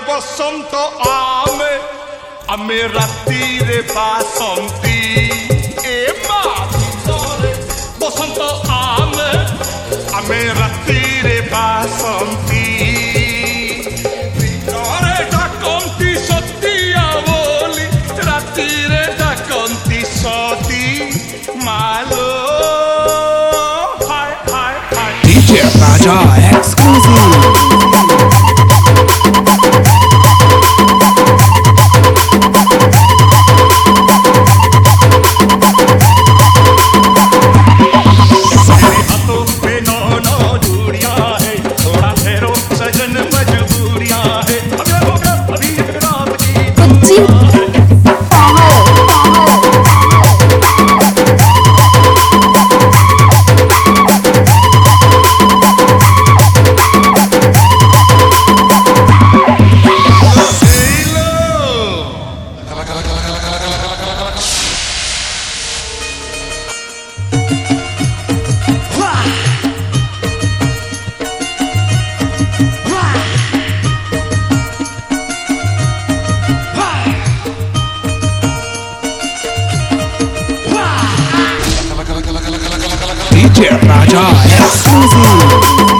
বসন্ত আমে আমি রাত্রিরে বাসন্তী এ মা ভিতরে বসন্ত আমে আমি রাত্রিরে বাসন্তী ভিতরে ডাকন্তি সতিয়া বলি রাত্রিরে ডাকন্তি সতী মালো হায় হায় হায় DJ Raja exclusive. DJ Raja exclusive.